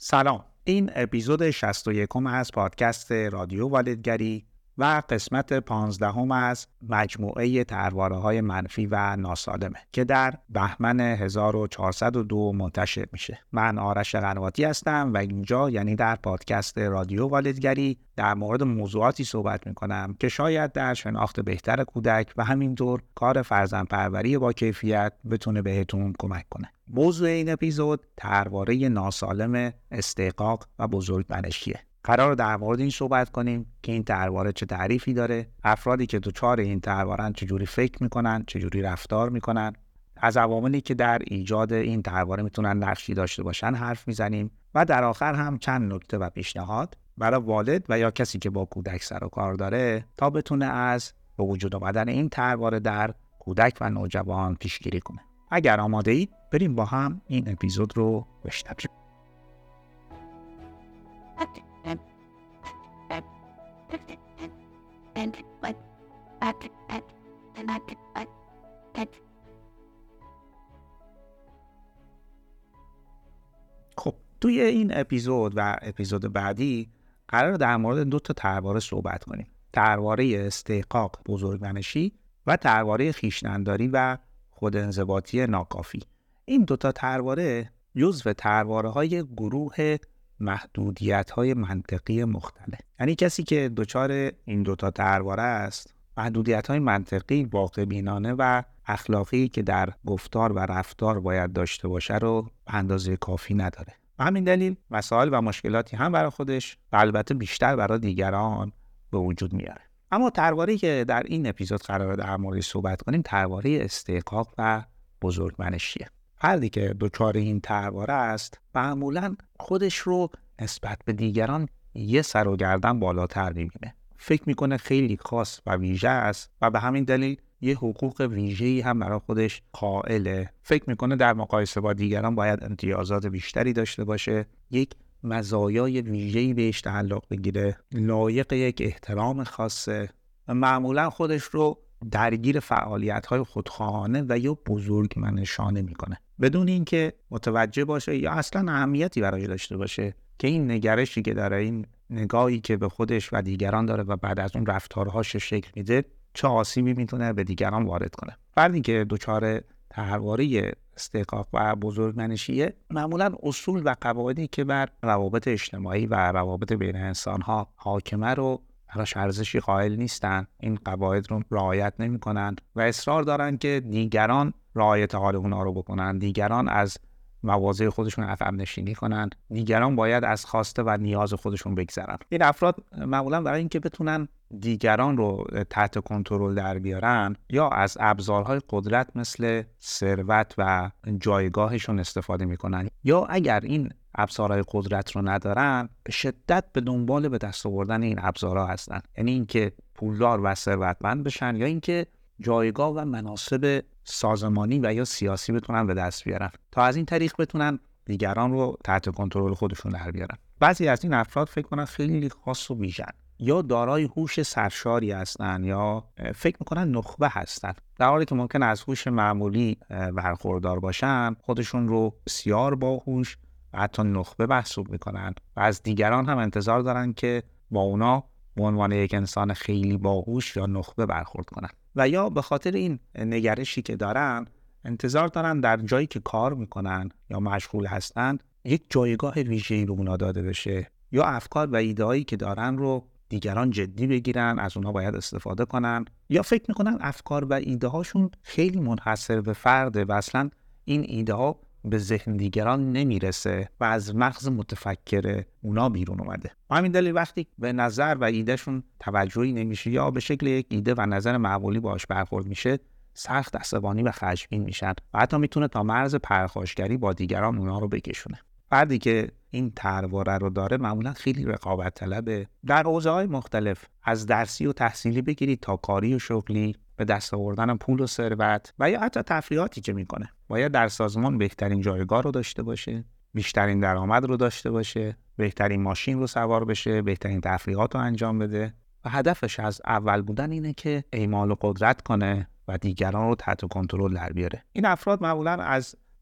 سلام، این اپیزود 61 از پادکست رادیو والدگری و قسمت 15 از مجموعه طرحواره‌های منفی و ناسالمه که در بهمن 1402 منتشر میشه. من آرش قنواتی هستم و اینجا یعنی در پادکست رادیو والدگری در مورد موضوعاتی صحبت میکنم که شاید در شناخت بهتر کودک و همینطور کار فرزندپروری با کیفیت بتونه بهتون کمک کنه. موضوع این اپیزود طرحواره ناسالم استحقاق و بزرگمنشیه. قرار در مورد این صحبت کنیم که این طرحواره چه تعریفی داره، افرادی که دچار این طرحواره‌اند چجوری فکر میکنن، چجوری رفتار میکنن، از عواملی که در ایجاد این طرحواره میتونن نقشی داشته باشن حرف میزنیم و در آخر هم چند نکته و پیشنهاد برای والد و یا کسی که با کودک سر و کار داره تا بتونه از به وجود آمدن این طرحواره در کودک و نوجوان پیشگیری کنه. اگر آماده اید بریم با هم این اپیزود رو بشنویم. خب توی این اپیزود و اپیزود بعدی قرار در مورد 2 تا طرحواره صحبت کنیم. طرحواره استحقاق بزرگمنشی و طرحواره خویشتن‌داری و خودانضباطی ناکافی. این 2 تا طرحواره جزو طرحواره‌های گروه محدودیت‌های منطقی مختلف. یعنی کسی که دچار این 2 تا طرحواره است، محدودیت‌های منطقی واقع‌بینانه و اخلاقی که در گفتار و رفتار باید داشته باشه رو به اندازه کافی نداره. به همین دلیل مسائل و مشکلاتی هم برای خودش و البته بیشتر برای دیگران به وجود میاره. اما طرحواره‌ای که در این اپیزود قراره در موردش صحبت کنیم طرحواره استحقاق و بزرگمنشیه. فردی که دچار این طرحواره است معمولاً خودش رو نسبت به دیگران یه سر و گردن بالاتر می‌بینه. فکر میکنه خیلی خاص و ویژه است و به همین دلیل یه حقوق ویژه‌ای هم برای خودش قائله. فکر میکنه در مقایسه با دیگران باید امتیازات بیشتری داشته باشه، یک مزایای ویژه‌ای بهش تعلق بگیره، لایق یک احترام خاصه و معمولاً خودش رو درگیر فعالیت‌های خودخواهانه و یا بزرگمنشانه میکنه بدون اینکه متوجه باشه یا اصلاً اهمیتی برای داشته باشه که این نگرشی که داره، این نگاهی که به خودش و دیگران داره و بعد از اون رفتارهاش شکل میده چه آسیبی میتونه به دیگران وارد کنه. فردی که دچار طرحواره استحقاق و بزرگمنشیه معمولاً اصول و قواعدی که بر روابط اجتماعی و روابط بین انسان‌ها حاکمه رو براش ارزشی قائل نیستن، این قواعد رو رعایت نمی‌کنن و اصرار دارن که دیگران رعایت حال اونها رو بکنن، دیگران از مواضع خودشون عقب نشینی کنن، دیگران باید از خواسته و نیاز خودشون بگذرن. این افراد معمولا برای اینکه بتونن دیگران رو تحت کنترل در بیارن یا از ابزارهای قدرت مثل ثروت و جایگاهشون استفاده میکنن، یا اگر این ابزارهای قدرت رو ندارن به شدت به دنبال به دست آوردن این ابزارها هستن. یعنی اینکه پولدار و ثروتمند بشن یا اینکه جایگاه و مناصب سازمانی و یا سیاسی بتونن به دست بیارن تا از این طریق بتونن دیگران رو تحت کنترل خودشون در بیارن. بعضی از این افراد فکر کنن خیلی خاص و ویژن یا دارای هوش سرشاری هستن یا فکر میکنن نخبه هستن، در حالی که ممکن از هوش معمولی برخوردار باشن، خودشون رو بسیار باهوش و حتی نخبه محسوب میکنن و از دیگران هم انتظار دارن که با اونا به عنوان یک انسان خیلی باهوش یا نخبه برخورد کنن و یا به خاطر این نگرشی که دارن انتظار دارن در جایی که کار میکنن یا مشغول هستن یک جایگاه ویژه‌ای به اونا داده بشه یا افکار و ایده‌هایی که دارن رو دیگران جدی بگیرن، از اونا باید استفاده کنن، یا فکر میکنن افکار و ایده‌هاشون خیلی منحصر به فرده و اصلا این ایده‌ها به ذهن دیگران نمیرسه و از مغز متفکر اونا بیرون اومده. همین دلیل وقتی به نظر و ایدهشون توجهی نمیشه یا به شکل یک ایده و نظر معمولی باهاش برخورد میشه، سخت عصبانی و خشمگین میشن و حتی میتونه تا مرز پرخاشگری با دیگران اونا رو بکشونه. فردی که این طرحواره رو داره معمولا خیلی رقابت طلبه در حوزه‌های مختلف، از درسی و تحصیلی بگیرید تا کاری و شغلی، به دست آوردن پول و ثروت و یا حتی تفریحاتی که میکنه. باید در سازمان بهترین جایگاه رو داشته باشه، بیشترین درآمد رو داشته باشه، بهترین ماشین رو سوار بشه، بهترین تفریحات رو انجام بده و هدفش از اول بودن اینه که اعمال قدرت کنه و دیگران رو تحت کنترل در بیاره. این افراد معمولا از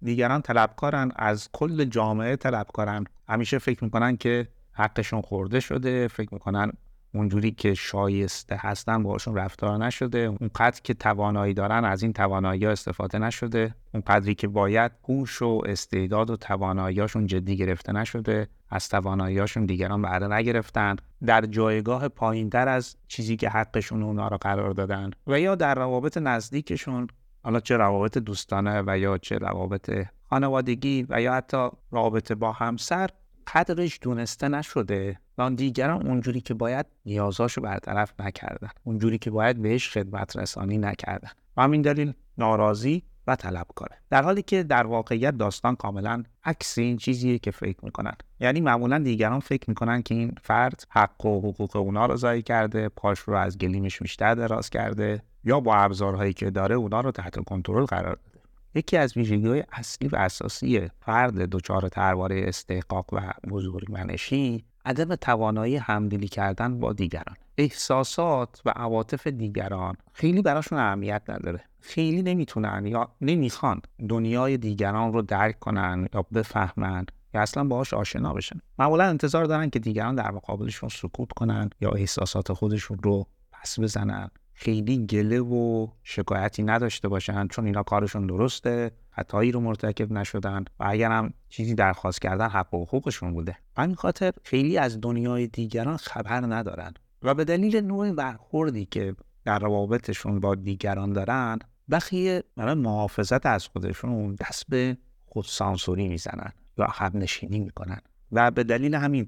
دیگران طلبکارن، از کل جامعه طلبکارن، همیشه فکر میکنن که حقشون خورده شده، فکر میکنن اونجوری که شایسته هستن باشون رفتار نشده، اونقدر که توانایی دارن از این توانایی ها استفاده نشده، اونقدری که باید هوش و استعداد و تواناییاشون جدی گرفته نشده، از تواناییاشون دیگران بهره نگرفتن، در جایگاه پایینتر از چیزی که حقشون اونا رو قرار دادن، و یا در روابط نزدیکشون، حالا چه روابط دوستانه و یا چه روابط خانوادگی و یا حتی رابطه با همسر، قدرش دونسته نشده و دیگران اونجوری که باید نیازاشو برطرف نکردن، اونجوری که باید بهش خدمت رسانی نکردن و همین دلیل ناراضی و طلبکاره. در حالی که در واقعیت داستان کاملا عکس این چیزیه که فکر میکنن. یعنی معمولا دیگران فکر میکنن که این فرد حق و حقوق اونا رو ضایع کرده، پاش رو از گلیمش بیشتر دراز کرده یا با ابزارهایی که داره اونا رو تحت کنترل قرار داده. یکی از ویژگی‌های اصلی و اساسی فرد دچار طرحواره استحقاق و بزرگمنشی عدم توانایی همدلی کردن با دیگران. احساسات و عواطف دیگران خیلی براشون اهمیت نداره. خیلی نمیتونن یا نمیخوان دنیای دیگران رو درک کنن یا بفهمن یا اصلا باهاش آشنا بشن. معمولا انتظار دارن که دیگران در مقابلشون سکوت کنن یا احساسات خودشون رو پس بزنن. خیلی گله و شکایتی نداشته باشن چون اینا کارشون درسته، خطایی رو مرتکب نشدن و اگر هم چیزی درخواست کردن حق و حقوقشون بوده. همین خاطر خیلی از دنیای دیگران خبر ندارن و به دلیل نوع برخوردی که در روابطشون با دیگران دارن، بخیه برای محافظت از خودشون دست به خودسانسوری میزنن یا عقب نشینی میکنن و به دلیل همین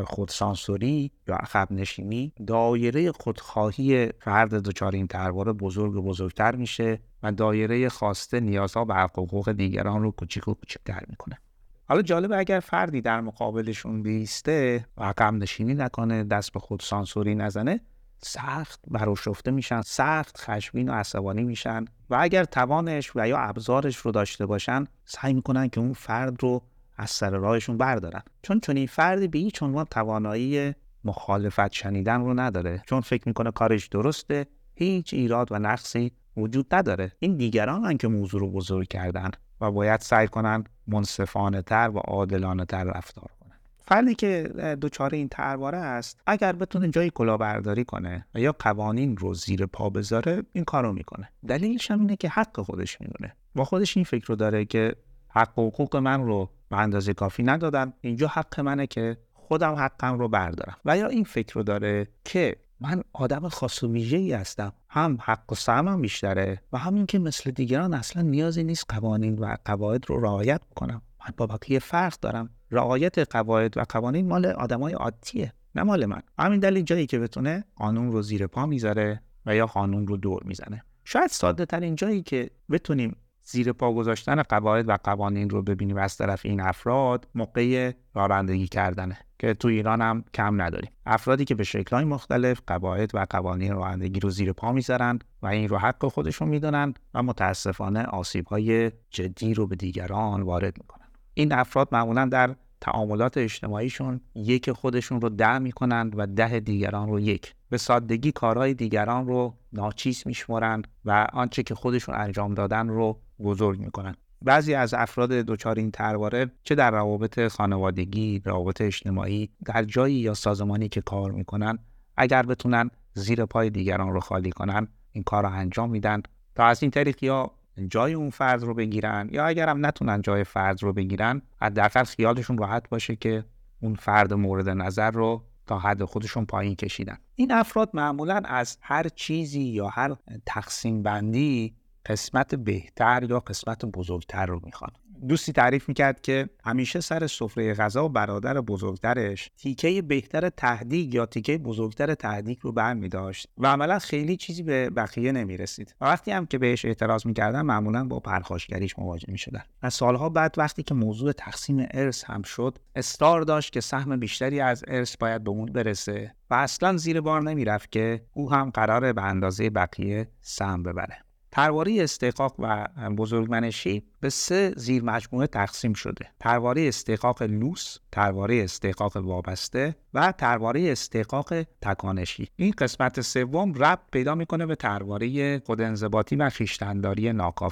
خودسانسوری یا عقب نشینی دایره خودخواهی فرد دچار این طرحواره بزرگ و بزرگتر میشه و دایره خواسته نیازها و حقوق دیگران رو کوچیک و کوچیک‌تر میکنه. حالا جالبه اگر فردی در مقابلشون بیسته و عقب نشینی نکنه، دست به خودسانسوری نزنه، سخت برآشفته میشن، سخت خشمگین و عصبانی میشن و اگر توانش و یا ابزارش رو داشته باشن سعی میکنن که اون فرد رو از سر راهشون بردارن، چون این فردی به هیچ عنوان توانایی مخالفت شنیدن رو نداره، چون فکر میکنه کارش درسته، هیچ ایراد و نقصی وجود نداره. این دیگران که موضوع رو بزرگ کردن و باید سعی کنن منصفانه تر و عادلانه تر رفتار کنن. فردی که دچار این طرحواره است اگر بتونه جای کلاهبرداری کنه و یا قوانین رو زیر پا بذاره این کارو میکنه. دلیلش هم اینه که حق خودش میدونه، با خودش این فکر رو داره که حق و حقوق من رو به اندازه کافی ندادن، اینجا حق منه که خودم حقم رو بردارم. و یا این فکر رو داره که من آدم خاص و ویژه‌ای هستم، هم حق و سهمم بیشتره و همین که مثل دیگران اصلا نیازی نیست قوانین و قواعد رو رعایت کنم، من با بقیه فرق دارم، رعایت قواعد و قوانین مال آدمای عادیه نه مال من. همین دلیل جایی که بتونه قانون رو زیر پا میذاره و یا قانون رو دور میزنه. شاید ساده ترین جایی که بتونیم زیر پا گذاشتن قواعد و قوانین رو ببینیم از طرف این افراد موقع رانندگی کردنه که تو ایران هم کم نداریم. افرادی که به شکل‌های مختلف قواعد و قوانین رانندگی رو زیر پا میذارن و این رو حق خودشون میدونن و متاسفانه آسیب‌های جدی رو به دیگران وارد میکنن. این افراد معمولاً در تعاملات اجتماعیشون یک خودشون رو 10 میکنن و 10 دیگران رو 1. به سادگی کارهای دیگران رو ناچیز میشمرن و آنچه که خودشون انجام دادن رو بزرگ میکنن. بعضی از افراد دچار این طرحواره چه در روابط خانوادگی، روابط اجتماعی، در جایی یا سازمانی که کار میکنن، اگر بتونن زیر پای دیگران رو خالی کنن این کار رو انجام میدن تا از این طریق یا جای اون فرد رو بگیرن یا اگر هم نتونن جای فرد رو بگیرن حداقل خیالشون راحت باشه که اون فرد مورد نظر رو تا حد خودشون پایین کشیدن. این افراد معمولاً از هر چیزی یا هر تقسیم بندی قسمت بهتر یا قسمت بزرگتر رو میخوان. دوستی تعریف میکرد که همیشه سر سفره غذا و برادر بزرگترش تیکه بهتر تهدیگ یا تیکه بزرگتر تهدیگ رو برمی‌داشت و عملا خیلی چیزی به بقیه نمیرسید. و وقتی هم که بهش اعتراض میکردن معمولا با پرخاشگریش مواجه میشدن. از سالها بعد وقتی که موضوع تقسیم ارث هم شد، اصرار داشت که سهم بیشتری از ارث باید به اون برسه و اصلا زیر بار نمیرفت که او هم قراره به اندازه بقیه سهم ببره. طرحواره استحقاق و بزرگمنشی به 3 زیر مجموعه تقسیم شده: طرحواره استحقاق لوس، طرحواره استحقاق وابسته و طرحواره استحقاق تکانشی. این قسمت سوم ربط پیدا میکنه به طرحواره خودانضباطی و خویشتن‌داری ناکافی.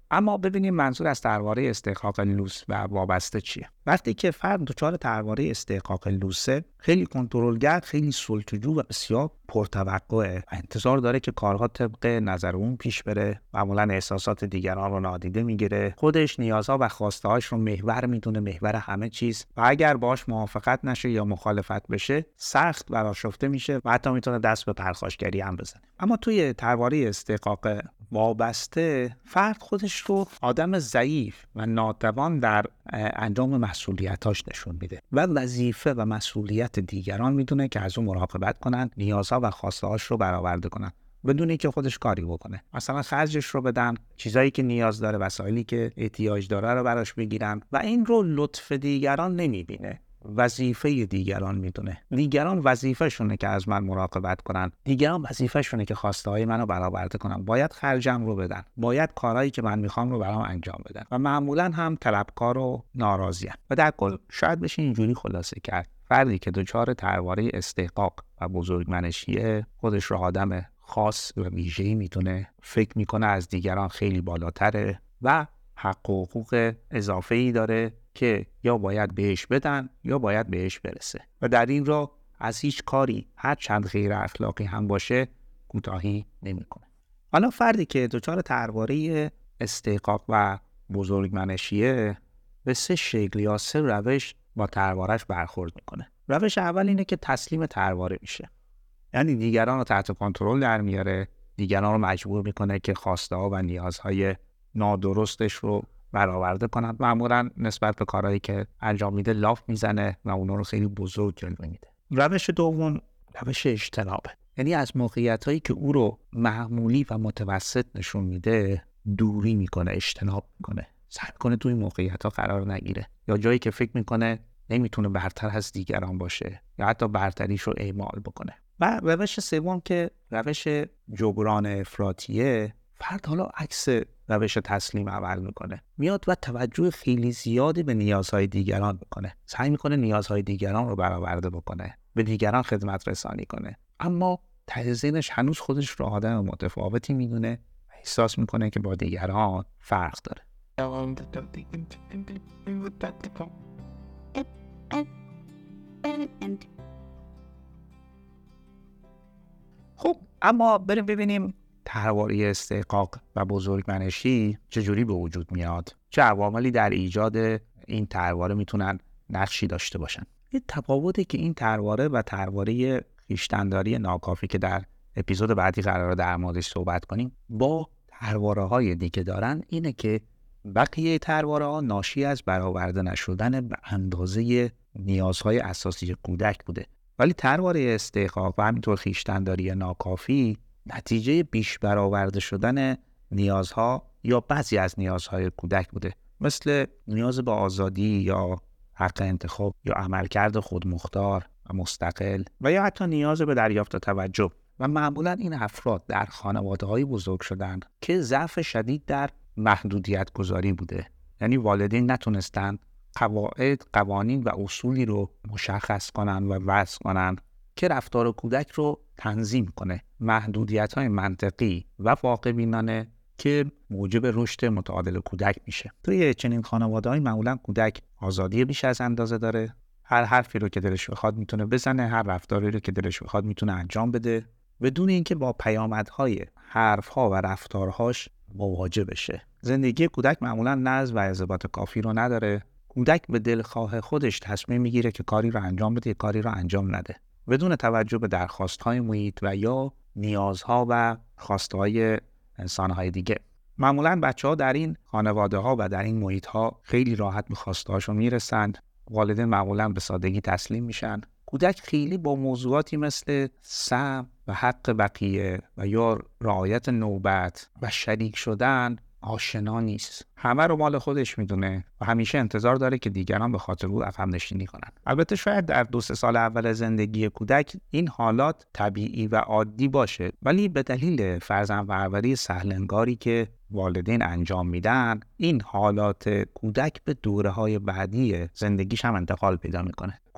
اما ببینیم منظور از ترواره استحقاق لوس و وابسته چیه. وقتی که فرد دچار ترواره استحقاق لوسه، خیلی کنترلگر، خیلی سلطه‌جو و بسیار پرتوقعه و انتظار داره که کارها طبق نظر اون پیش بره. معمولا احساسات دیگران رو نادیده میگیره، خودش نیازها و خواسته‌هاش رو محور میدونه، محور همه چیز، و اگر باهاش موافقت نشه یا مخالفت بشه سخت برآشفته میشه و حتی میتونه دست به پرخاشگری هم بزنه. اما توی ترواره استحقاق وابسته، فرد خودش رو آدم ضعیف و ناتوان در انجام مسئولیتاش نشون میده و وظیفه و مسئولیت دیگران میدونه که از اون مراقبت کنن، نیازها و خواسته‌هاش رو برآورده کنن بدون اینکه خودش کاری بکنه. مثلا خرجش رو بدن، چیزایی که نیاز داره، وسایلی که احتیاج داره رو براش بگیرن و این رو لطف دیگران نمیبینه، وظیفه دیگران میدونه. دیگران وظیفه شونه که از من مراقبت کنن، دیگران وظیفه شونه که خواسته های منو برآورده کنن، باید خرجم رو بدن، باید کارهایی که من میخوام رو برام انجام بدن و معمولا هم طلبکار و ناراضی‌ام. و در کل شاید بشه اینجوری خلاصه کرد فردی که دچار ترواره استحقاق و بزرگمنشیه، خودش رو آدم خاص و ویژه‌ای میتونه، فکر میکنه از دیگران خیلی بالاتره و حق و حقوق اضافه‌ای داره که یا باید بهش بدن یا باید بهش برسه و در این راه از هیچ کاری هر چند غیر اخلاقی هم باشه کوتاهی نمیکنه. حالا فردی که دچار ترواره استحقاق و بزرگمنشیه به 3 شکل یا 3 روش با تروارش برخورد میکنه. روش اول اینه که تسلیم ترواره میشه، یعنی دیگران رو تحت کنترل در میاره، دیگران رو مجبور میکنه که خواسته ها و نیازهای نادرستش رو برآورده کنن. معمولا نسبت به کارهایی که انجام میده لاف میزنه و اونا رو خیلی بزرگ جلوه میده. روش دوم روش اجتنابه، یعنی از موقعیتایی که او رو معمولی و متوسط نشون میده دوری میکنه، اجتناب میکنه، سعی میکنه توی موقعیت‌ها قرار نگیره، یا جایی که فکر میکنه نمیتونه برتر از دیگران باشه یا حتی برتریش رو اعمال بکنه. و روش سوم که روش جبران افراطیه، فرد حالا عکس روش تسلیم عمل میکنه، میاد و توجه خیلی زیادی به نیازهای دیگران میکنه، سعی میکنه نیازهای دیگران رو برآورده بکنه، به دیگران خدمت رسانی کنه، اما ته ذهنش هنوز خودش رو آدم متفاوتی میدونه و احساس میکنه که با دیگران فرق داره. خب اما بریم ببینیم ترواره استحقاق و بزرگمنشی چجوری به وجود میاد، چه عواملی در ایجاد این ترواره میتونن نقشی داشته باشن. یه تفاوتی که این ترواره و ترواره خویشتن‌داری ناکافی که در اپیزود بعدی قراره در موردش صحبت کنیم با ترواره های دیگه دارن اینه که بقیه ترواره ها ناشی از برآورده نشدن به اندازه نیازهای اساسی کودک بوده، ولی ترواره استحقاق و همینطور خویشتن‌داری ناکافی نتیجه بیش برآورده شدن نیازها یا بعضی از نیازهای کودک بوده، مثل نیاز به آزادی یا حق انتخاب یا عملکرد خودمختار و مستقل و یا حتی نیاز به دریافت توجه. و معمولا این افراد در خانواده‌های بزرگ شدن که ضعف شدید در محدودیت گذاری بوده، یعنی والدین نتونستن قواعد، قوانین و اصولی رو مشخص کنن و وضع کنن که رفتار کودک رو تنظیم کنه، محدودیت‌های منطقی و واقع بینانه که موجب رشد متعادل کودک میشه. توی چنین خانواده‌های معمولا کودک آزادی بیش از اندازه داره، هر حرفی رو که دلش بخواد میتونه بزنه، هر رفتاری رو که دلش بخواد میتونه انجام بده بدون اینکه با پیامدهای حرف‌ها و رفتارهاش مواجه بشه. زندگی کودک معمولا نظم و انضباط کافی رو نداره. کودک به دلخواه خودش تصمیم میگیره که کاری رو انجام بده یا کاری رو انجام نده بدون توجه به درخواست‌های محیط و یا نیازها و خواست‌های انسان‌های دیگه. معمولاً بچه‌ها در این خانواده‌ها و در این محیط‌ها خیلی راحت به خواسته‌هاشون میرسند. والدین معمولاً به سادگی تسلیم میشن. کودک خیلی با موضوعاتی مثل سهم و حق بقیه و یا رعایت نوبت و شریک شدن آشنا نیست. همه رو مال خودش میدونه و همیشه انتظار داره که دیگران به خاطر او عقب نشینی کنن. البته شاید در 2-3 سال اول زندگی کودک این حالات طبیعی و عادی باشه، ولی به دلیل فرزندپروری سهلنگاری که والدین انجام میدن این حالات کودک به دوره‌های بعدی زندگیش هم انتقال پیدا میکنه.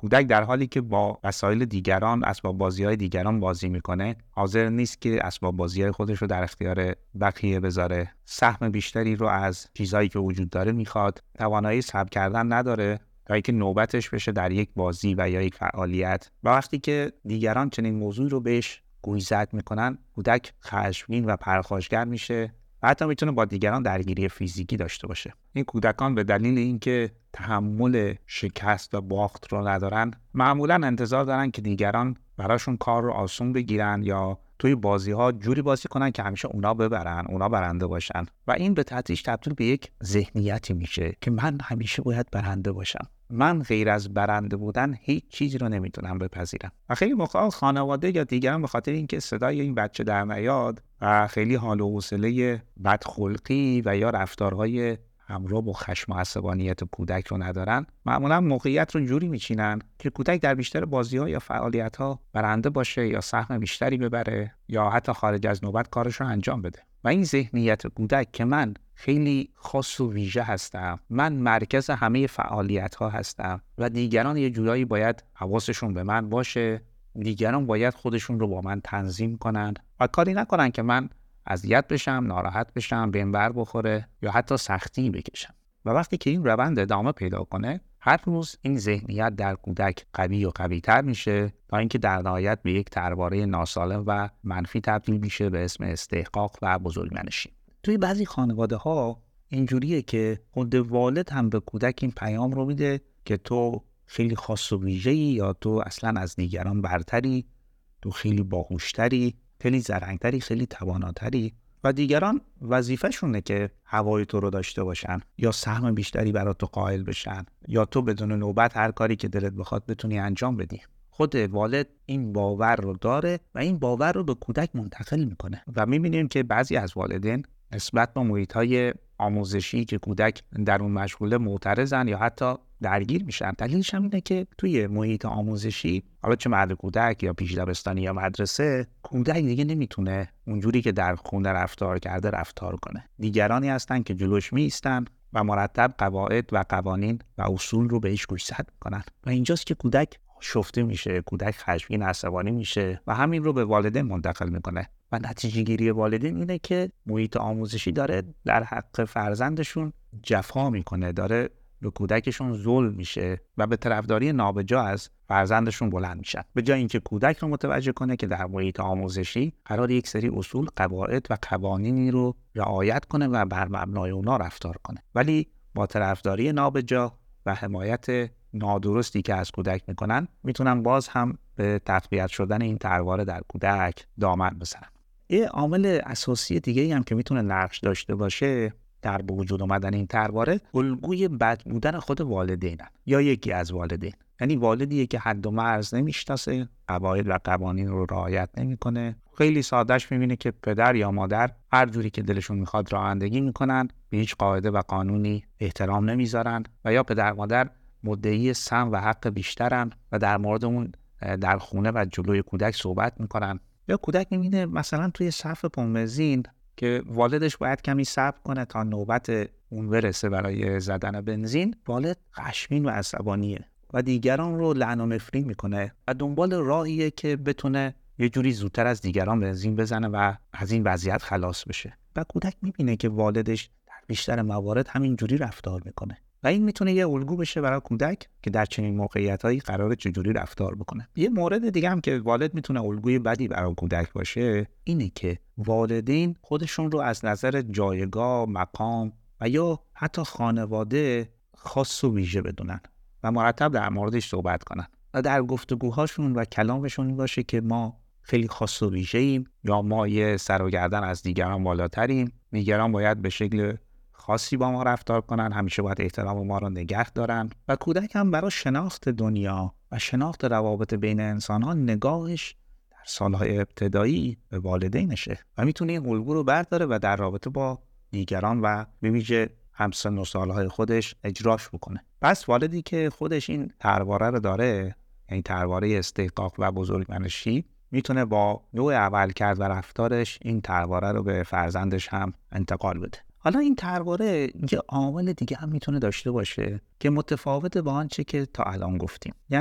کودک در حالی که با وسایل دیگران، اسباب بازی‌های دیگران بازی میکنه، حاضر نیست که اسباب بازی‌های خودش رو در اختیار بقیه بذاره. سهم بیشتری رو از چیزایی که وجود داره میخواد. توانایی صبر کردن نداره تا اینکه نوبتش بشه در یک بازی و یا یک فعالیت. و وقتی که دیگران چنین موضوعی رو بهش گوشزد میکنن، کودک خشمگین و پرخاشگر میشه و حتی میتونه با دیگران درگیری فیزیکی داشته باشه. این کودکان به دلیل اینکه تحمل شکست و باخت رو ندارن، معمولا انتظار دارن که دیگران براشون کار رو آسون بگیرن یا توی بازی‌ها جوری بازی کنن که همیشه اونا ببرن، اونا برنده باشن. و این به تدریج تبدیل به یک ذهنیتی میشه که من همیشه باید برنده باشم. من غیر از برنده بودن هیچ چیزی رو نمیتونم بپذیرم. و خیلی موقعا خانواده یا دیگران به خاطر اینکه صدای این بچه در نیاد و خیلی حال و حوصله بدخلقی و یا رفتارهای همراه با خشم و عصبانیت کودک رو ندارن، معمولا موقعیت رو جوری میچینن که کودک در بیشتر بازی‌ها یا فعالیت‌ها برنده باشه یا سهم بیشتری ببره یا حتی خارج از نوبت کارش رو انجام بده. و این ذهنیت کودک که من خیلی خاص و ویژه هستم، من مرکز همه فعالیت‌ها هستم و دیگران یه جورایی باید حواسشون به من باشه، دیگران باید خودشون رو با من تنظیم کنن و کاری نکنن که من اذیت بشم، ناراحت بشم، بهم بر بخوره یا حتی سختی بکشم. و وقتی که این روند ادامه پیدا کنه، هر روز این ذهنیت در کودک قوی و قوی‌تر میشه تا اینکه در نهایت به یک ترواره ناسالم و منفی تبدیل میشه به اسم استحقاق و بزرگمنشی. توی بعضی خانواده‌ها اینجوریه که خود والد هم به کودک این پیام رو میده که تو خیلی خاص و ویژه‌ای یا تو اصلا از دیگران برتری، تو خیلی باهوشتری، خیلی زرنگتری، خیلی تواناتری و دیگران وظیفه‌شونه که هوای تو رو داشته باشن یا سهم بیشتری برات تو قائل بشن یا تو بدون نوبت هر کاری که دلت بخواد بتونی انجام بدی. خود والد این باور رو داره و این باور رو به کودک منتقل میکنه و میبینیم که بعضی از والدین نسبت به محیط‌های آموزشی که کودک در اون مشغوله معترضن یا حتی درگیر میشن. دلیلش هم اینه که توی محیط آموزشی، حالا چه مهد کودک یا پیش دبستانی یا مدرسه، کودک دیگه نمیتونه اونجوری که در خونه رفتار کرده رفتار کنه. دیگرانی هستن که جلوش میایستن و مرتب قواعد و قوانین و اصول رو بهش گوشزد میکنن و اینجاست که کودک شفته میشه، کودک خشمگین عصبانی میشه و همین رو به والدین منتقل میکنه. و نتیجه گیری والدین اینه که محیط آموزشی داره در حق فرزندشون جفا میکنه، داره به کودکشون ظلم میشه و به طرفداری نابجا از فرزندشون بلند میشن، به جای اینکه کودک رو متوجه کنه که در محیط آموزشی قرار یک سری اصول، قواعد و قوانینی رو رعایت کنه و بر مبنای اونا رفتار کنه. ولی با طرفداری نابجا و حمایت نادرستی که از کودک میکنن، میتونن باز هم به تقویت شدن این ترواره در کودک دامن بزنن. یه عامل اساسی دیگه هم که میتونه نقش داشته باشه در به وجود اومدن این ترواره، الگوی بد بودن خود والدینن یا یکی از والدین. یعنی والدیه که حد و مرز نمیشناسه، قواعد و قوانین رو رعایت نمیکنه. خیلی سادهش میبینه که پدر یا مادر هر جوری که دلشون میخواد رانندگی میکنن، به هیچ قاعده و قانونی احترام نمیذارن و یا پدر مادر مدعی سهم و حق بیشترن و در مورد اون در خونه و جلوی کودک صحبت میکنن. یا کودک میبینه مثلا توی صف بنزین که والدش باید کمی صبر کنه تا نوبت اون برسه برای زدن بنزین، والد خشمگین و عصبانیه و دیگران رو لعن و نفرین میکنه و دنبال راهیه که بتونه یه جوری زودتر از دیگران بنزین بزنه و از این وضعیت خلاص بشه. و کودک میبینه که والدش در بیشتر موارد همین جوری رفتار میکنه و این میتونه یه الگو بشه برای کودک که در چنین موقعیتایی قراره چجوری رفتار بکنه. یه مورد دیگه هم که والد میتونه الگوی بدی برای کودک باشه، اینه که والدین خودشون رو از نظر جایگاه، مقام و یا حتی خانواده خاص و ویژه بدونن و مرتب در موردش صحبت کنن و در گفتگوهاشون و کلامشون این باشه که ما خیلی خاص و ویژه‌ایم یا ما یه سر و گردن از دیگران بالاتریم، دیگران باید به شکل خاصی با ما رفتار کنن، همیشه باید احترام ما رو نگه دارن. و کودک هم برای شناخت دنیا و شناخت روابط بین انسان‌ها نگاهش در سالهای ابتدایی به والدینشه و میتونه این الگو رو برداره و در رابطه با دیگران و به ویژه همسن و سالهای خودش اجراش بکنه. پس والدی که خودش این ترواره رو داره، یعنی ترواره استحقاق و بزرگمنشی، میتونه با نوع عملکرد و رفتارش این ترواره رو به فرزندش هم انتقال بده. حالا این ترواره یه عامل دیگه هم میتونه داشته باشه که متفاوته با آنچه که تا الان گفتیم. یعنی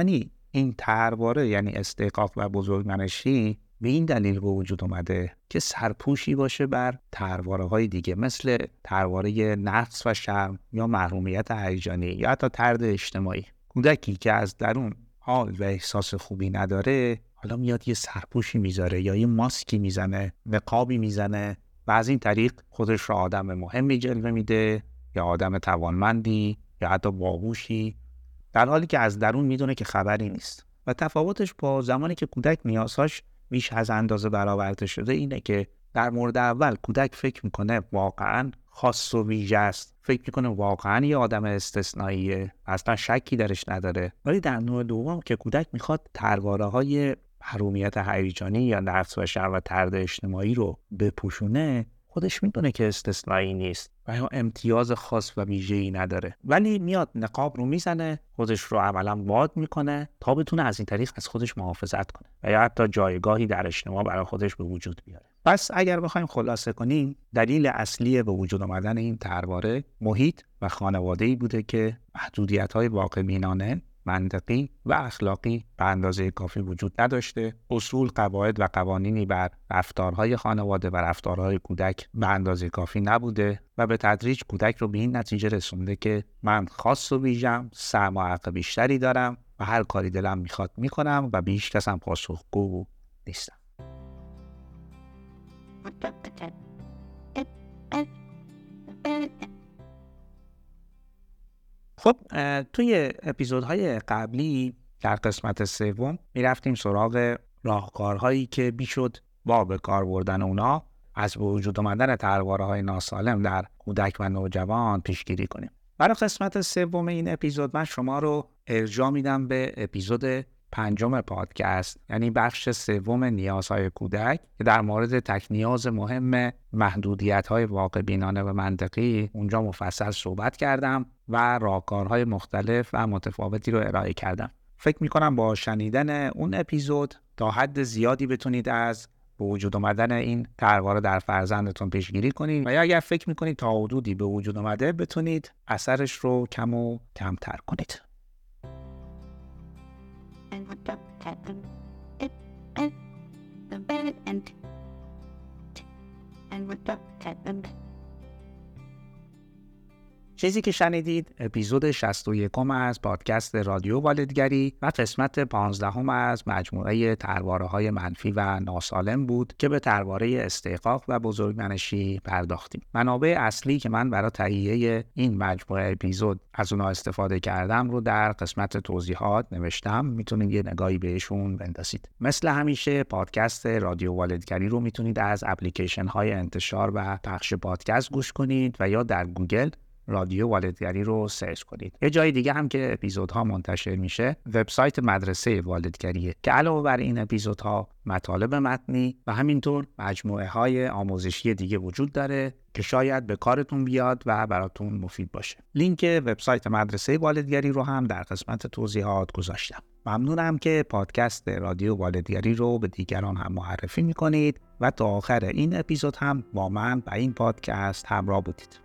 این طرحواره یعنی استحقاق و بزرگمنشی به این دلیل به وجود اومده که سرپوشی باشه بر طرحواره‌های دیگه مثل طرحواره نقص و شرم یا محرومیت هیجانی یا حتی طرد اجتماعی. کودکی که از درون حال و احساس خوبی نداره حالا میاد یه سرپوشی میذاره یا یه ماسکی میزنه، نقابی میزنه و از این طریق خودش رو آدم مهمی جلوه میده یا آدم توانمندی یا حتی باهوشی، در حالی که از درون میدونه که خبری نیست. و تفاوتش با زمانی که کودک نیازهاش بیش از اندازه برآورده شده اینه که در مورد اول کودک فکر میکنه واقعا خاص و ویژه است، فکر میکنه واقعا یه آدم استثنائیه، اصلا شکی درش نداره. ولی در نوع دوم که کودک میخواد طرحواره‌های محرومیت هیجانی یا نقص و شرم و طرد اجتماعی رو بپوشونه، خودش میدونه که استثنایی نیست و یا امتیاز خاص و ویژه‌ای نداره، ولی میاد نقاب رو میزنه، خودش رو عملاً واد میکنه تا بتونه از این طریق از خودش محافظت کنه و یا حتی جایگاهی در اجتماع برای خودش به وجود بیاره. پس اگر بخوایم خلاصه کنیم، دلیل اصلی به وجود آمدن این طرحواره محیط و خانواده‌ای بوده که محدودیت‌های واقع‌بینانه، منطقی و اخلاقی به اندازه کافی وجود نداشته. اصول، قواعد و قوانینی بر رفتارهای خانواده و رفتارهای کودک به اندازه کافی نبوده و به تدریج کودک رو به این نتیجه رسونده که من خاص و ویژه‌ام، سهم و حق بیشتری دارم و هر کاری دلم میخواد میکنم و به هیچ کس هم پاسخگو نیستم. خب توی اپیزودهای قبلی در قسمت سوم میرفتیم سراغ راهکارهایی که میشد با به کار بردن اونا از به وجود آمدن طرحواره‌های ناسالم در کودک و نوجوان پیشگیری کنیم. برای قسمت سوم این اپیزود من شما رو ارجاع میدم به اپیزود 5 پادکست، یعنی بخش سوم نیازهای کودک که در مورد تک نیاز مهم محدودیت‌های واقع بینانه و منطقی اونجا مفصل صحبت کردم و راهکارهای مختلف و متفاوتی رو ارائه کردم. فکر می‌کنم با شنیدن اون اپیزود تا حد زیادی بتونید از به وجود آمدن این طرحواره در فرزندتون پیشگیری کنید و یا اگر فکر می‌کنید تا حدودی به وجود آمده بتونید اثرش رو کم و کمتر کنید. چیزی که شنیدید اپیزود 61 از پادکست رادیو والدگری و قسمت 15 از مجموعه طرحواره‌های منفی و ناسالم بود که به طرحواره استحقاق و بزرگمنشی پرداختیم. منابع اصلی که من برای تهیه این مجموعه اپیزود از اونها استفاده کردم رو در قسمت توضیحات نوشتم، میتونید یه نگاهی بهشون بندازید. مثل همیشه پادکست رادیو والدگری رو میتونید از اپلیکیشن های انتشار و پخش پادکست گوش کنید و یا در گوگل رادیو والدگری رو سرچ کنید. یه جای دیگه هم که اپیزودها منتشر میشه وبسایت مدرسه والدگریه که علاوه بر این اپیزودها مطالب متنی و همینطور مجموعه های آموزشی دیگه وجود داره که شاید به کارتون بیاد و براتون مفید باشه. لینک وبسایت مدرسه والدگری رو هم در قسمت توضیحات گذاشتم. ممنونم که پادکست رادیو والدگری رو به دیگران هم معرفی میکنید و تا آخر این اپیزود هم با من و این پادکست همراه بودید.